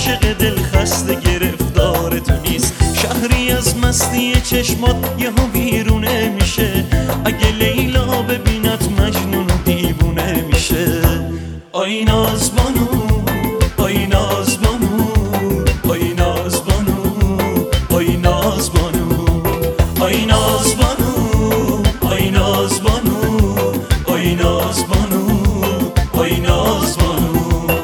عاشق دل خسته گرفتار تو نیست. شهری از مستی چشمات یهو بیرونه میشه، اگه لیلا ببیند مجنون و دیوونه میشه. آی نازبانو، آی نازبانو، آی نازبانو، آی نازبانو، آی نازبانو، آی نازبانو، آی نازبانو، آی نازبانو.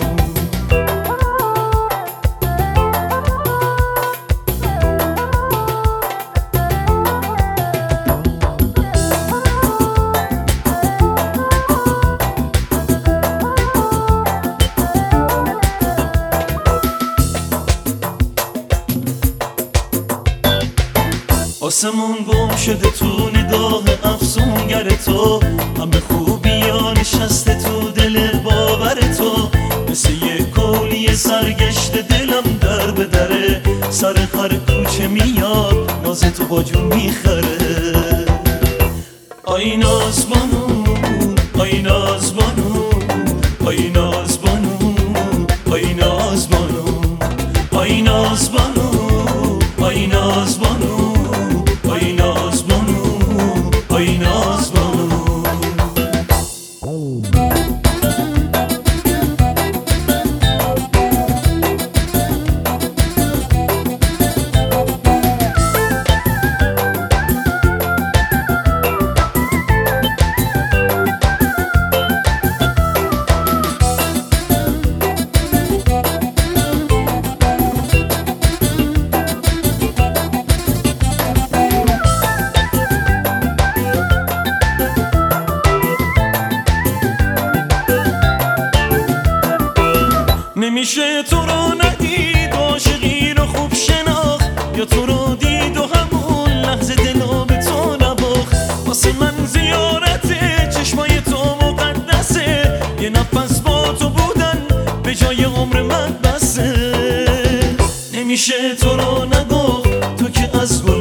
آسمون گم شده تو نگاه افسونگر تو، همه خوبی ها نشسته تو دل باور تو. مثل یه کولی سرگشت دلم در به دره، سر هر کوچه میاد ناز تو با جون میخره. آی نازبانو، آی نازبانو، آی نازبانو، آی نازبانو، آی نازبانو، آی نازبانو، آی نازبانو، آی نازبانو. نمیشه تو رو ندید، عاشقی رو خوب شناخت، یا تو رو دید و همون لحظه دلو به تو نباخت. واسه من زیارته چشمای تو مقدسه، یه نفس با تو بودن به جای عمر من بسه. نمیشه تو رو نگفت تو که از گل